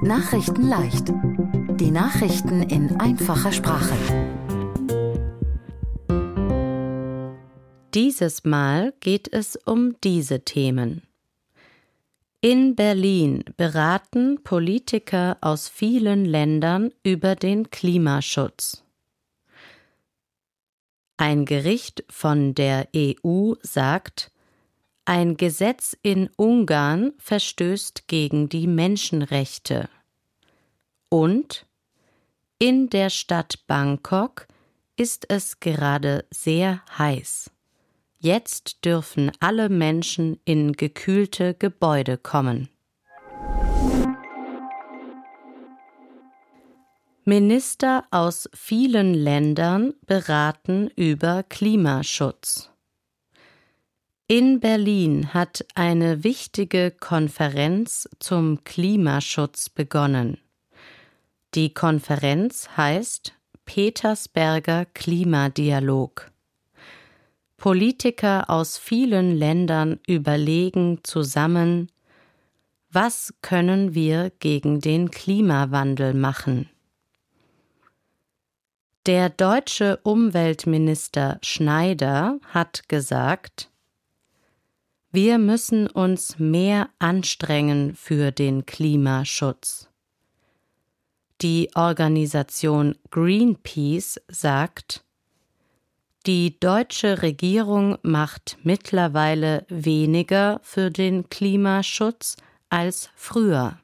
Nachrichten leicht. Die Nachrichten in einfacher Sprache. Dieses Mal geht es um diese Themen. In Berlin beraten Politiker aus vielen Ländern über den Klimaschutz. Ein Gericht von der EU sagt, ein Gesetz in Ungarn verstößt gegen die Menschenrechte. Und in der Stadt Bangkok ist es gerade sehr heiß. Jetzt dürfen alle Menschen in gekühlte Gebäude kommen. Minister aus vielen Ländern beraten über Klimaschutz. In Berlin hat eine wichtige Konferenz zum Klimaschutz begonnen. Die Konferenz heißt Petersberger Klimadialog. Politiker aus vielen Ländern überlegen zusammen, was können wir gegen den Klimawandel machen? Der deutsche Umweltminister Schneider hat gesagt, wir müssen uns mehr anstrengen für den Klimaschutz. Die Organisation Greenpeace sagt, die deutsche Regierung macht mittlerweile weniger für den Klimaschutz als früher.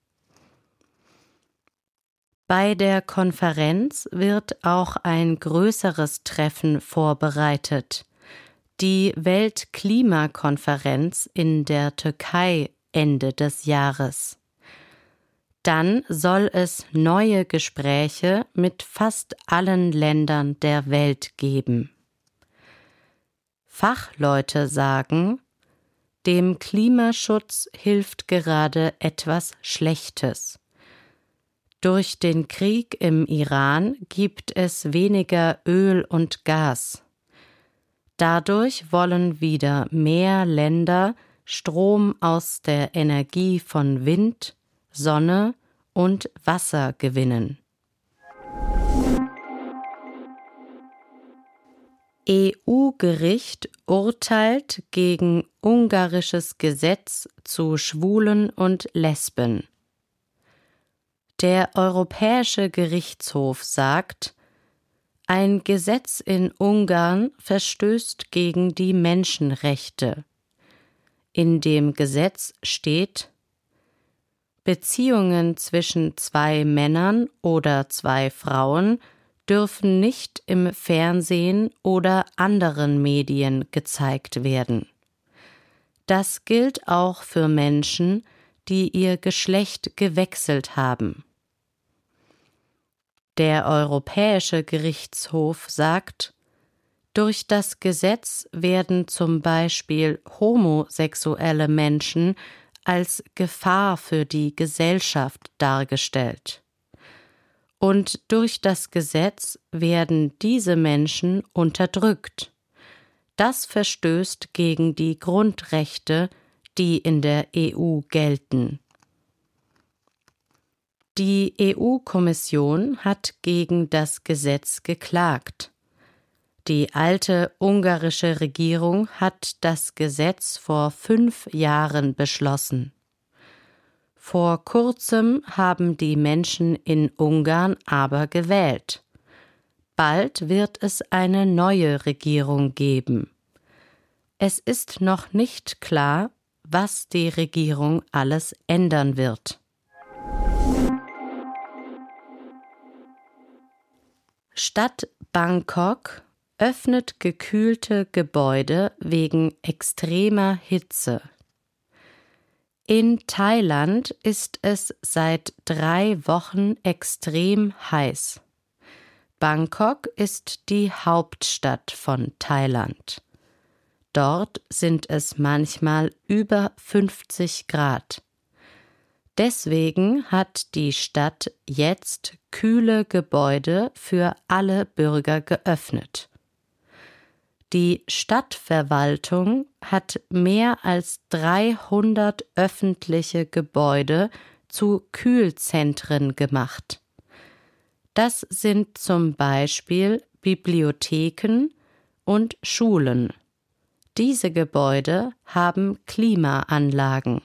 Bei der Konferenz wird auch ein größeres Treffen vorbereitet. Die Weltklimakonferenz in der Türkei Ende des Jahres. Dann soll es neue Gespräche mit fast allen Ländern der Welt geben. Fachleute sagen, dem Klimaschutz hilft gerade etwas Schlechtes. Durch den Krieg im Iran gibt es weniger Öl und Gas. Dadurch wollen wieder mehr Länder Strom aus der Energie von Wind, Sonne und Wasser gewinnen. EU-Gericht urteilt gegen ungarisches Gesetz zu Schwulen und Lesben. Der Europäische Gerichtshof sagt, ein Gesetz in Ungarn verstößt gegen die Menschenrechte. In dem Gesetz steht, Beziehungen zwischen zwei Männern oder zwei Frauen dürfen nicht im Fernsehen oder anderen Medien gezeigt werden. Das gilt auch für Menschen, die ihr Geschlecht gewechselt haben. Der Europäische Gerichtshof sagt, durch das Gesetz werden zum Beispiel homosexuelle Menschen als Gefahr für die Gesellschaft dargestellt. Und durch das Gesetz werden diese Menschen unterdrückt. Das verstößt gegen die Grundrechte, die in der EU gelten. Die EU-Kommission hat gegen das Gesetz geklagt. Die alte ungarische Regierung hat das Gesetz vor 5 Jahren beschlossen. Vor kurzem haben die Menschen in Ungarn aber gewählt. Bald wird es eine neue Regierung geben. Es ist noch nicht klar, was die Regierung alles ändern wird. Stadt Bangkok öffnet gekühlte Gebäude wegen extremer Hitze. In Thailand ist es seit 3 Wochen extrem heiß. Bangkok ist die Hauptstadt von Thailand. Dort sind es manchmal über 50 Grad. Deswegen hat die Stadt jetzt kühle Gebäude für alle Bürger geöffnet. Die Stadtverwaltung hat mehr als 300 öffentliche Gebäude zu Kühlzentren gemacht. Das sind zum Beispiel Bibliotheken und Schulen. Diese Gebäude haben Klimaanlagen.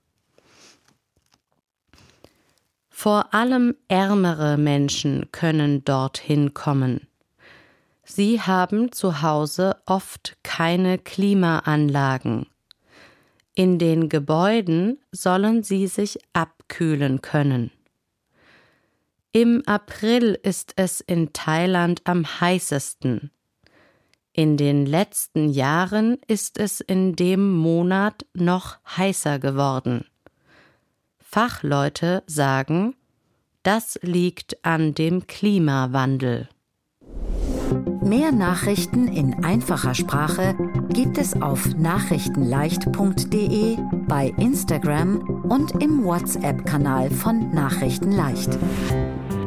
Vor allem ärmere Menschen können dorthin kommen. Sie haben zu Hause oft keine Klimaanlagen. In den Gebäuden sollen sie sich abkühlen können. Im April ist es in Thailand am heißesten. In den letzten Jahren ist es in dem Monat noch heißer geworden. Fachleute sagen, das liegt an dem Klimawandel. Mehr Nachrichten in einfacher Sprache gibt es auf nachrichtenleicht.de, bei Instagram und im WhatsApp-Kanal von Nachrichten leicht.